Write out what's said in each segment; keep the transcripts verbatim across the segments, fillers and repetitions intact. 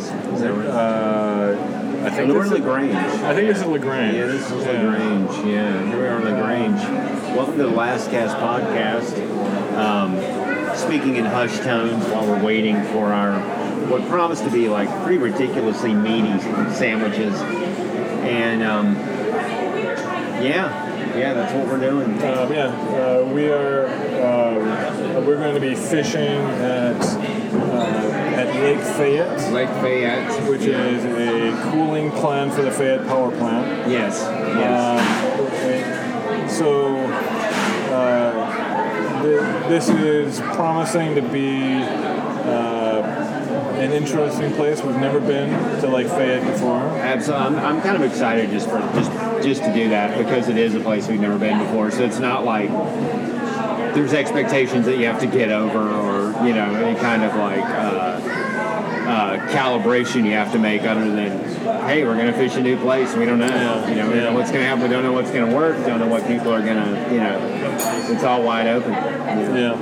is. Is that right? Uh, I think we're this in is LaGrange. I think this is LaGrange. Yeah, this is yeah. LaGrange. Yeah, here we are in LaGrange. Welcome to the Last Cast podcast. Um, speaking in hushed tones while we're waiting for our what promised to be like pretty ridiculously meaty sandwiches, and um, yeah, yeah, that's what we're doing. Um, yeah, uh, we are. Uh, we're going to be fishing at uh, at Lake Fayette. Lake Fayette, which yeah. is a cooling plant for the Fayette Power Plant. Yes. Yes. Um, so uh, th- this is promising to be uh, an interesting place. We've never been to Lake Fayette before. Absolutely. I'm, I'm kind of excited just for just just to do that because it is a place we've never been before. So it's not like there's expectations that you have to get over, or you know, any kind of like uh, uh, calibration you have to make, other than, hey, we're going to fish a new place. We don't know. Yeah. You know, we don't know what's going to happen. We don't know what's going to work. Don't know what people are going to. You know, it's all wide open. Yeah.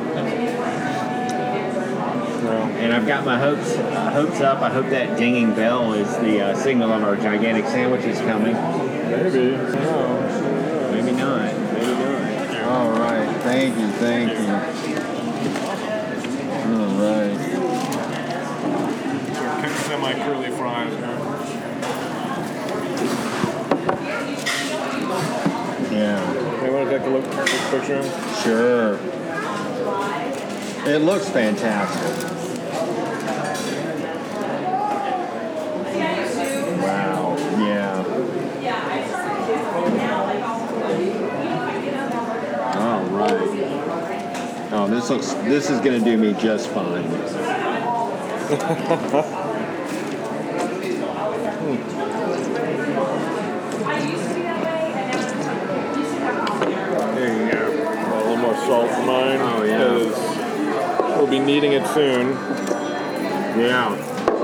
Well, and I've got my hopes uh, hopes up. I hope that dinging bell is the uh, signal of our gigantic sandwiches coming. Maybe. No. Maybe not. Maybe not. All right. Thank you. Thank you. All right. Semi curly fries. Yeah. Hey, want to take a look at this picture? Sure. It looks fantastic. Wow. Yeah. All right. Oh, this looks. This is going to do me just fine. There you go. A little more salt in mine. Oh, yeah. Because we'll be needing it soon. Yeah.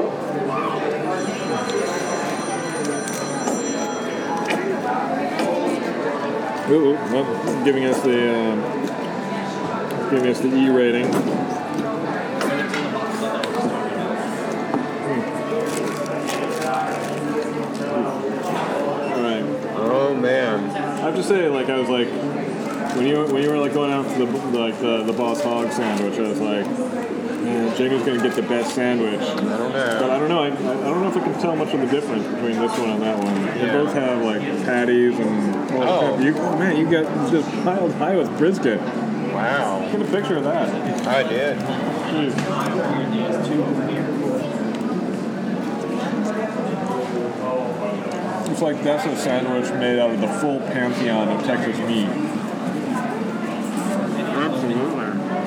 Ooh, well, giving us the um, giving us the E rating. All right. Oh man. I have to say, like, I was like, when you when you were like going out for the like the the Boss Hog sandwich, I was like, man, Jamie's gonna get the best sandwich. I don't know. But I don't know. I, I don't know if I can tell much of the difference between this one and that one. They Yeah. both have like patties and Oh. you, oh man, you got just piled high with brisket. Wow. Get a picture of that. I did. It's like that's a sandwich made out of the full pantheon of Texas meat. Absolutely.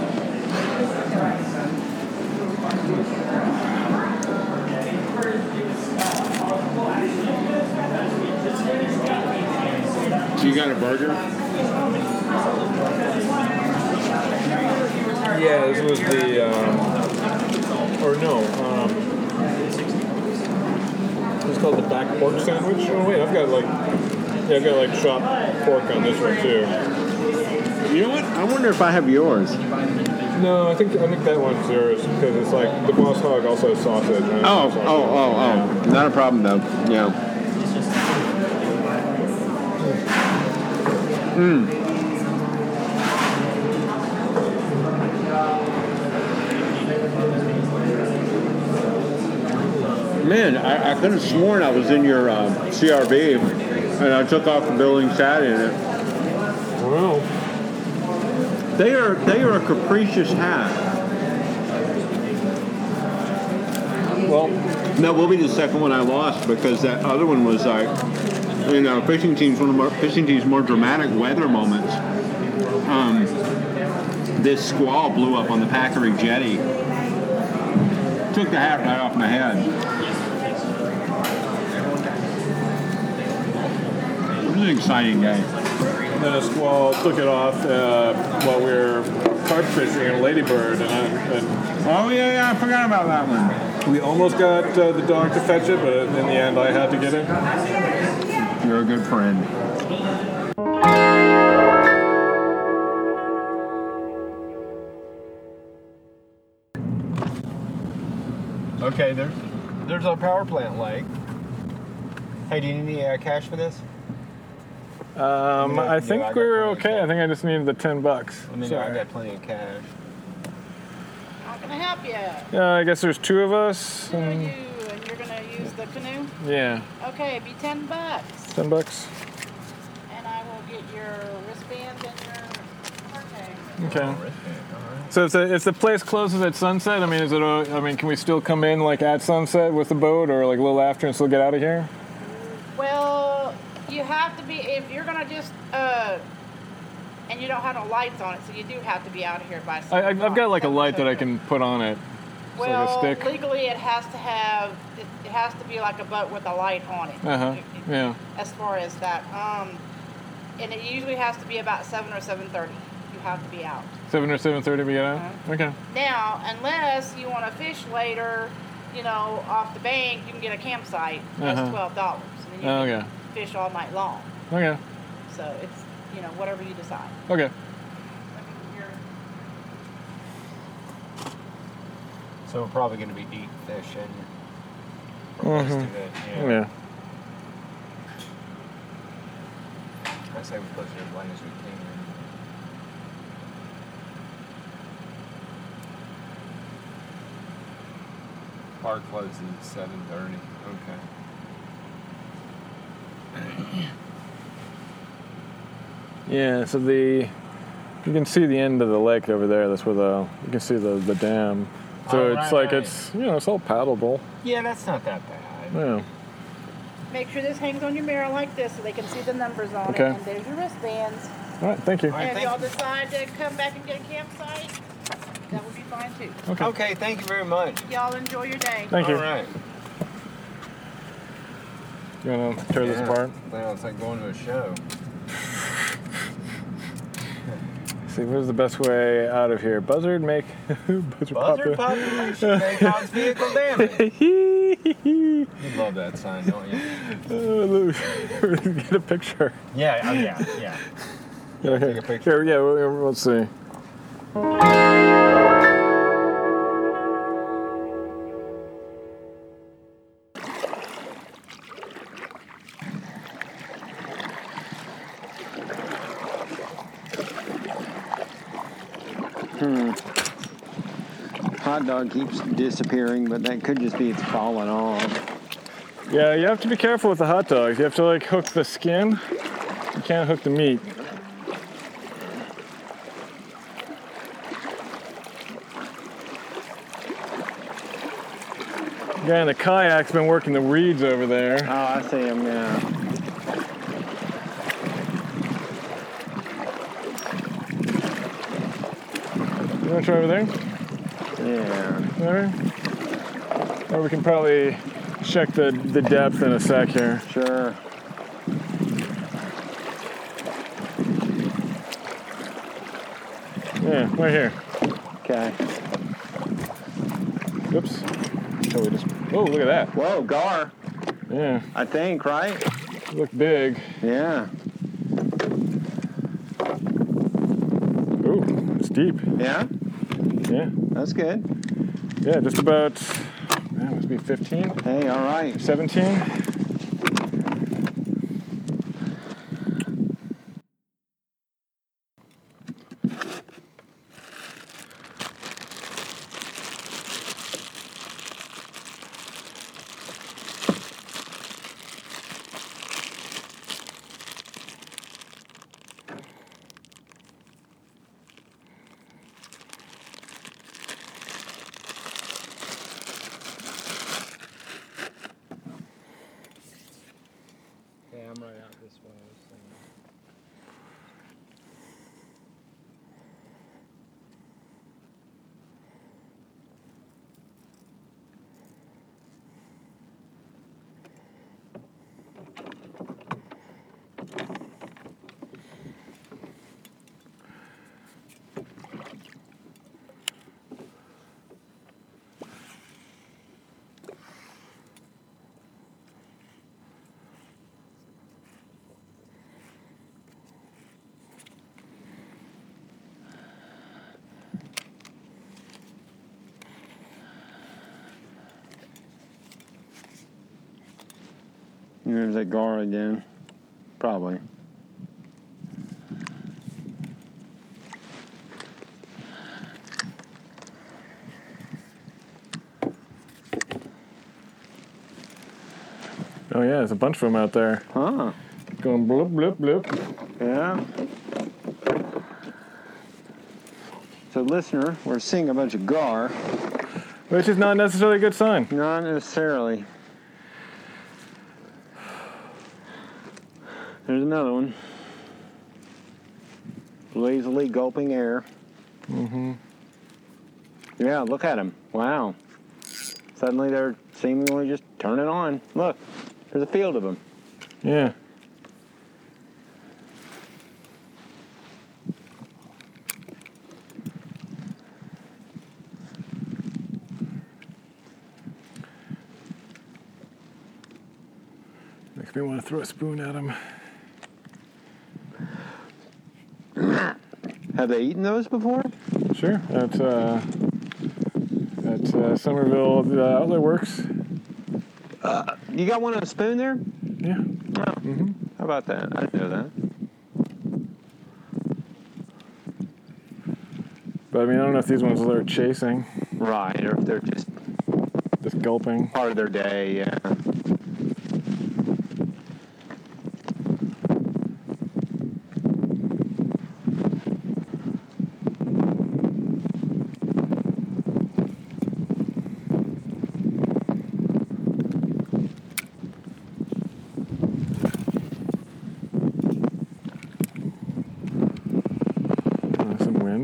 You got a burger? Yeah, this was the, um, or no, um, it's called the back pork sandwich. Oh wait, I've got like, yeah, I've got like chopped pork on this one too. You know what? I wonder if I have yours. No, I think I think that one's yours because it's like the Boss Hog also has sausage. Right? Oh, Sausage. oh, oh, oh. Not a problem though. Yeah. Mm. Man, I, I could have sworn I was in your uh, C R V, and I took off the building sat in it. Well, They are they are a capricious hat. well, That will be the second one I lost because that other one was like, you know, fishing team's one of our fishing team's more dramatic weather moments. Um, this squall blew up on the Packery jetty. Took the hat right off my head. It was an exciting day. then a squall took it off uh, while we were carp fishing in Ladybird, and, I, and Oh yeah, yeah, I forgot about that one. we almost got uh, the dog to fetch it, but in the end, I had to get it. You're a good friend. Okay, there's there's our power plant lake. Hey, do you need any uh, cash for this? Um, know, I you think know, I got we're plenty of okay. cash. I think I just needed the ten bucks. I mean, Sorry. I got plenty of cash. How can I help you? Yeah, I guess there's two of us. Who are and- you? And you're gonna use the canoe? Yeah, Okay, it'd be ten bucks. ten bucks. And I will get your wristbands and your parking. Okay. So if the if the place closes at sunset, I mean, is it? A, I mean, can we still come in like at sunset with the boat, or like a little after, and still get out of here? Well, you have to be if you're gonna just uh, and you don't have no lights on it, so you do have to be out of here by. I, seven I've I've got like a o'clock, light that I seven can put on it. It's like a Well, stick. legally, it has to have it, it has to be like a boat with a light on it. Uh huh. It- it- Yeah. As far as that, um, and it usually has to be about seven or seven thirty. You have to be out. Seven or seven thirty, we get out. Uh-huh. Okay. Now, unless you want to fish later, you know, off the bank, you can get a campsite. That's Uh-huh. twelve dollars, and then you Oh, can okay. fish all night long. Okay. So it's you know whatever you decide. Okay. So we're probably going to be deep fishing for most Mhm. of it. Yeah. Yeah. I say we close it as late as we can. Park closes at seven thirty. Okay. Yeah. So the you can see the end of the lake over there. That's where the you can see the the dam. So Oh, it's right, like right. it's you know it's all paddleable. Yeah, that's not that bad. Yeah. Make sure this hangs on your mirror like this so they can see the numbers on Okay. it. And there's your wristbands. All right. Thank you. All right, And if thank y'all you. decide to come back and get a campsite, that would be fine too. Okay. Okay, thank you very much. Y'all enjoy your day. Thank you. All right. You want to tear this Yeah. apart? Well, it's like going to a show. See, where's the best way out of here? Buzzard make buzzard, Buzzer pop. population may cause vehicle damage. You love that sign, don't you? Get a picture. Yeah, oh yeah, yeah. Yeah, Take a picture. Here, yeah, well, let's see. Hot dog keeps disappearing, but that could just be it's falling off. Yeah, you have to be careful with the hot dogs. You have to like hook the skin. You can't hook the meat. Guy in the kayak's been working the reeds over there. Oh, I see them, yeah. You want to try over there? Yeah. There? Or we can probably check the, the depth in a sec here. Sure. Yeah, right here. Okay. Oops. Shall we just... Oh, look at that. Whoa, gar, Yeah, I think, right? look big. Yeah. Ooh, it's deep. Yeah? Yeah, That's good. yeah, just about, that must be fifteen, Hey, all right. seventeen. Yeah, I'm right out this way. So. There's that gar again. Probably. Oh yeah, there's a bunch of them out there. Huh. Going bloop, bloop, bloop. Yeah. So, listener, we're seeing a bunch of gar. Which is not necessarily a good sign. Not necessarily. There's another one. Lazily gulping air. Mm-hmm. Yeah, look at them. Wow. Suddenly they're seemingly just turning on. Look, there's a field of them. Yeah. Makes me want to throw a spoon at him. Have they eaten those before? Sure. At uh, at uh, Somerville, the Outlet Works. Uh, you got one on a spoon there? Yeah. Oh. Mm-hmm. How about that? I didn't know that. But I mean, I don't know if these ones are chasing, Right, or if they're just just gulping. part of their day, yeah. Uh, some wind.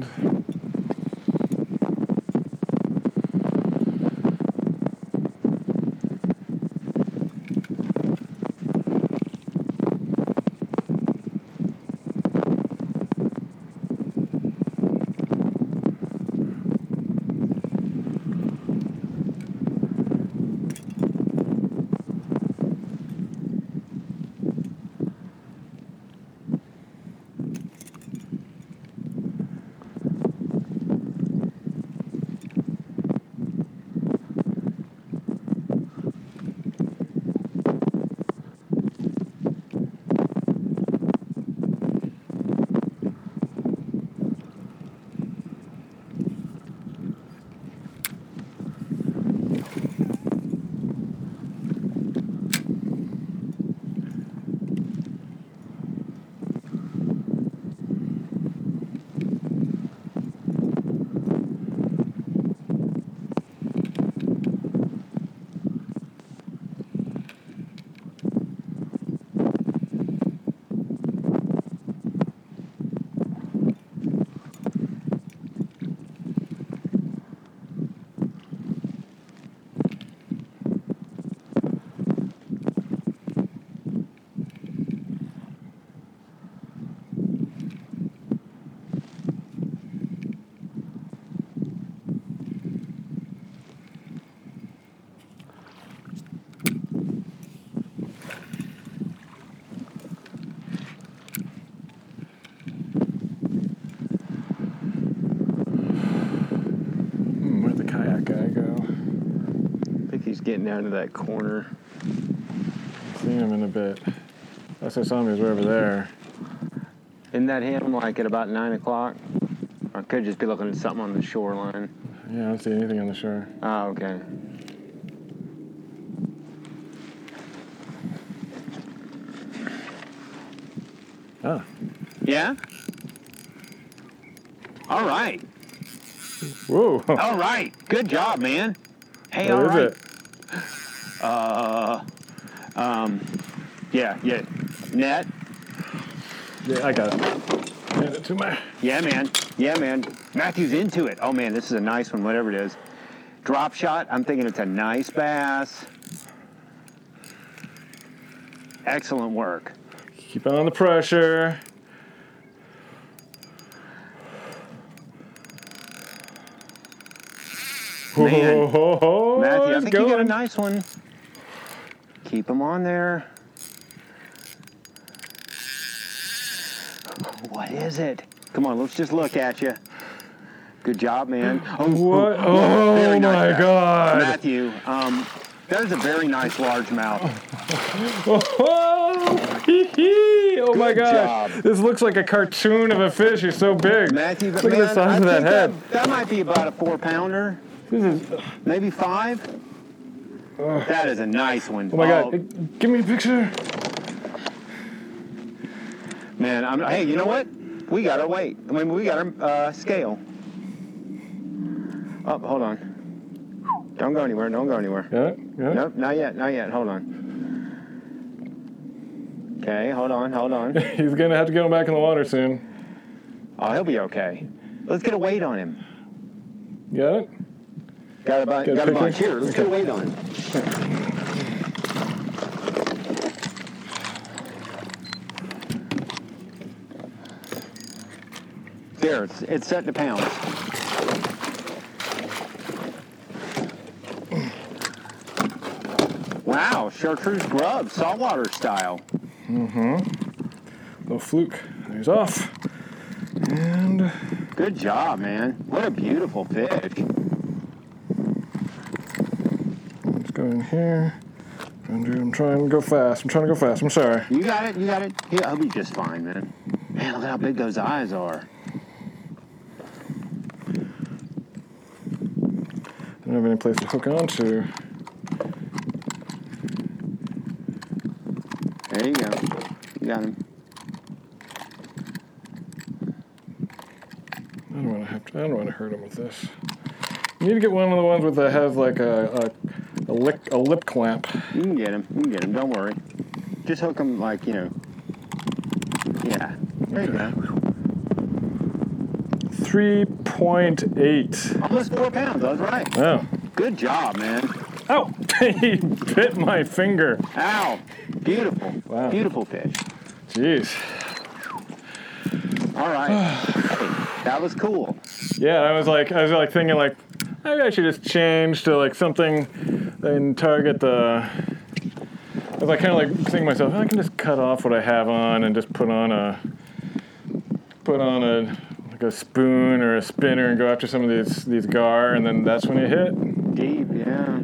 Hmm, where'd the kayak guy go? I think he's getting down to that corner. Seen him in a bit. Last I saw him, he was right over there. Isn't that him, like, at about nine o'clock? I could just be looking at something on the shoreline. Yeah, I don't see anything on the shore. Oh, okay. Ah. Yeah? All right. Whoa. All right. Good job, man. Hey, What all is right. it? Uh, um, yeah, yeah. Net? Yeah, I got it. Hand it to my... Yeah, man. Yeah, man. Matthew's into it. Oh, man, this is a nice one, whatever it is. Drop shot, I'm thinking it's a nice bass. Excellent work. Keep on the pressure. Man. Whoa, Matthew, I it's think you got a going. nice one. Keep him on there. What is it? Come on, let's just look at you. Good job, man. Oh, What? oh, very Oh, nice my bass. God. Matthew, um, that is a very nice largemouth. Oh, hee hee. Oh my Good gosh. job. This looks like a cartoon of a fish. He's so big. Matthew, Look man, at the size I of that think head. That, that might be about a four pounder, This is, maybe five. That is a nice one. oh my God. Give me a picture. Man, I'm, hey, you know what? We got our weight. I mean, we got our uh, scale. Oh, hold on. Don't go anywhere. Don't go anywhere. Got it? Got it? Nope, not yet. Not yet. Hold on. Okay, hold on. Hold on. He's going to have to get him back in the water soon. Oh, he'll be okay. Let's get a weight on him. Got it? Got a, bu- Get a got a bunch. picture? Here, let's get a weight on him. There, it's, it's set to pounds. Wow, chartreuse grub, saltwater style. Little fluke. He's off. And Good job, man. What a beautiful fish. let's go in here. Andrew, I'm trying to go fast. I'm trying to go fast. I'm sorry. You got it, you got it. Yeah, he'll be just fine, man. Man, look how big those eyes are. I don't have any place to hook onto. There you go. You got him. I don't want to have to, I don't want to hurt him with this. You need to get one of the ones with that has like a a, a, lick, a lip clamp. You can get him. You can get him. Don't worry. Just hook him like, you know. Yeah. There you go. three point eight. Almost four pounds. I was right. Oh. Good job, man. Ow! He bit my finger. Ow. Beautiful. Wow. Beautiful fish. Jeez. All right. Hey, that was cool. Yeah, I was like, I was like thinking like, maybe I should just change to like something and target the. I was like kind of like thinking to myself, I can just cut off what I have on and just put on a, put on a like a spoon or a spinner and go after some of these these gar, and then that's when it hit. Deep, yeah.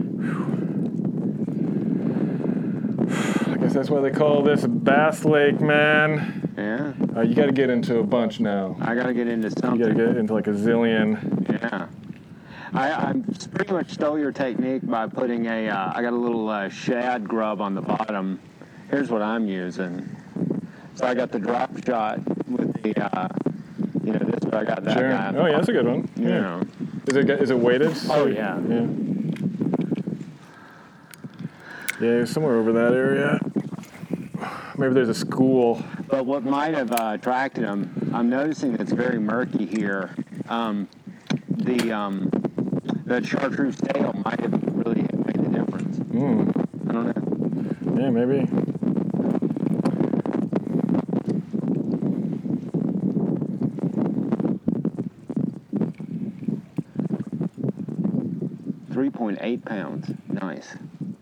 I guess that's why they call this Bass Lake, man. Yeah. Uh, you got to get into a bunch now. I got to get into You got to something. get into like a zillion. Yeah. I, I pretty much stole your technique by putting a, uh, I got a little uh, shad grub on the bottom. Here's what I'm using. So I got the drop shot with the, uh, you know, this, but I got that Sure. guy. Oh yeah, that's a good one. You Yeah. know. Is it is it weighted? Oh, yeah. Yeah. Yeah, somewhere over that area. Maybe there's a school. But what might have uh, attracted him, I'm noticing it's very murky here. Um, the um, the chartreuse tail might have really made the difference. Mm. I don't know. Yeah, maybe. three point eight pounds. Nice.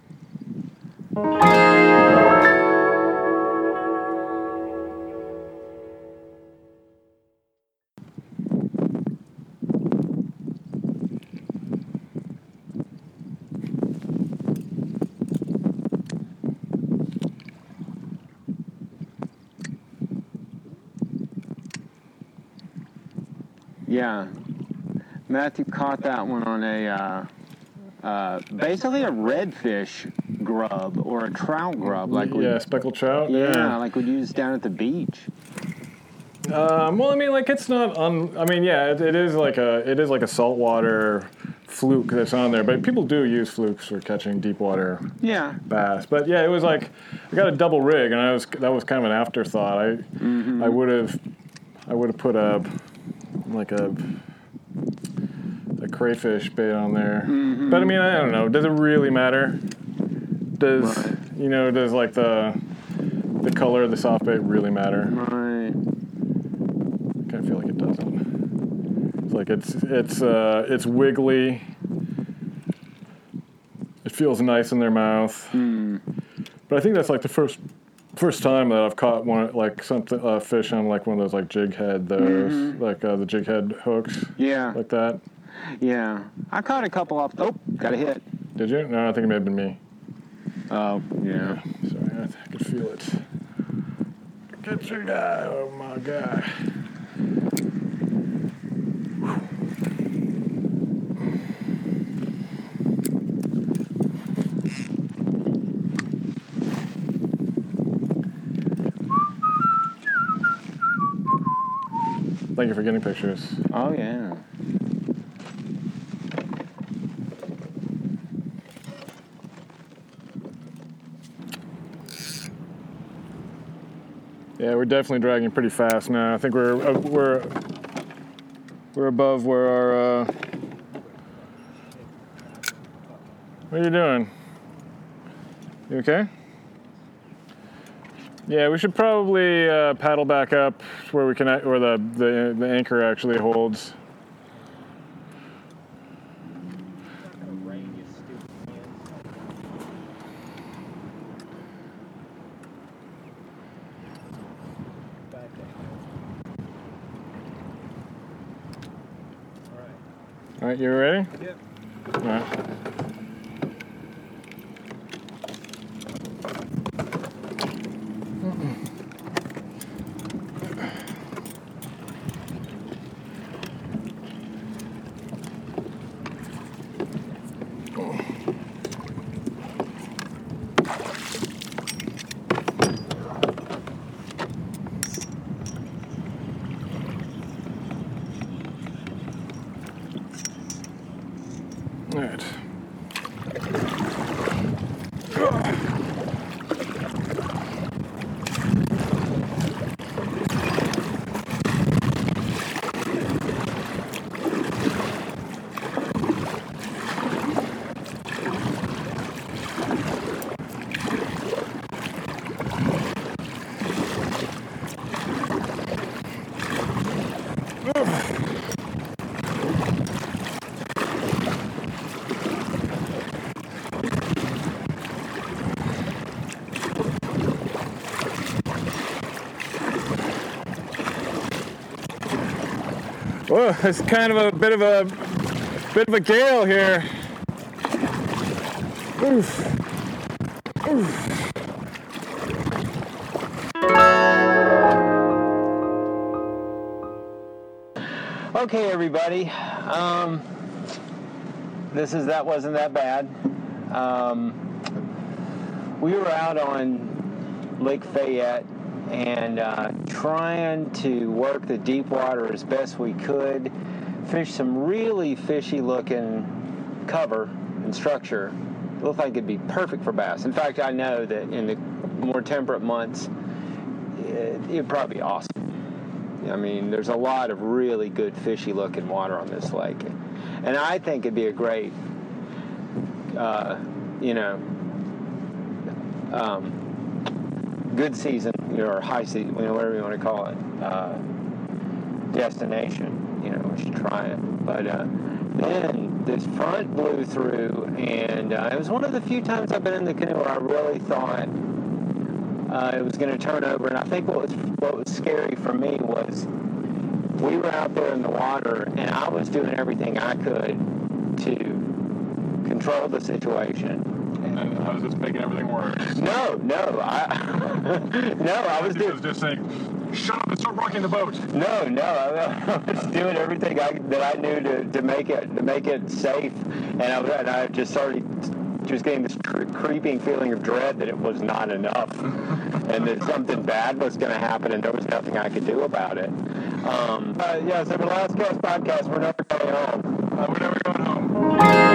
Yeah. Matthew caught that one on a, uh, uh, basically a redfish grub or a trout grub. like we, yeah, speckled trout. Yeah, like we'd use down at the beach. Um, well, I mean, like it's not on. I mean, yeah, it, it is like a it is like a saltwater fluke that's on there, but people do use flukes for catching deep water Yeah. bass. But yeah, it was like I got a double rig, and I was that was kind of an afterthought. I Mm-hmm. I would have I would have put a like a a crayfish bait on there. Mm-hmm. But I mean, I don't know. Does it really matter? Does Right. you know? Does like the the color of the soft bait really matter? Right. I kind of feel like it doesn't. It's like it's it's uh, it's wiggly. It feels nice in their mouth. Mm. But I think that's like the first first time that I've caught one like something uh, fish on like one of those like jig head those Mm-hmm. like uh, the jig head hooks Yeah. like that. Yeah. I caught a couple off. Oh, got a hit. Did you? No, I think it may have been me. Oh, yeah. So feel it. Get your guy. Oh my God. Thank you for getting pictures. Oh, yeah. Yeah, we're definitely dragging pretty fast now. I think we're uh, we're we're above where our. Uh... What are you doing? You okay? Yeah, we should probably uh, paddle back up where we can, where the the, the anchor actually holds. All right, you ready? Yep. All right. All right. Whoa, it's kind of a bit of a bit of a gale here. Oof. Oof. Okay, everybody. Um, this is that wasn't that bad. Um, we were out on Lake Fayette and uh, trying to work the deep water as best we could, fish some really fishy looking cover and structure. It looked like it'd be perfect for bass. In fact, I know that in the more temperate months, it, it'd probably be awesome. I mean, there's a lot of really good fishy looking water on this lake. And I think it'd be a great, uh, you know, um, good season, you know, or high season, you know, whatever you want to call it, uh, destination. You know, we should try it. But uh, then this front blew through, and uh, it was one of the few times I've been in the canoe where I really thought uh, it was going to turn over. And I think what was what was scary for me was we were out there in the water, and I was doing everything I could to control the situation. And I was just making everything worse. No, no, I no, I was doing. just saying, shut up and start rocking the boat. No, no, I, I was doing everything I, that I knew to, to make it to make it safe, and I was, and I just started just getting this cre- creeping feeling of dread that it was not enough, and that something bad was going to happen, and there was nothing I could do about it. Um, uh, yeah, so for the Last Cast podcast, we're never going home. Uh, we're never going home.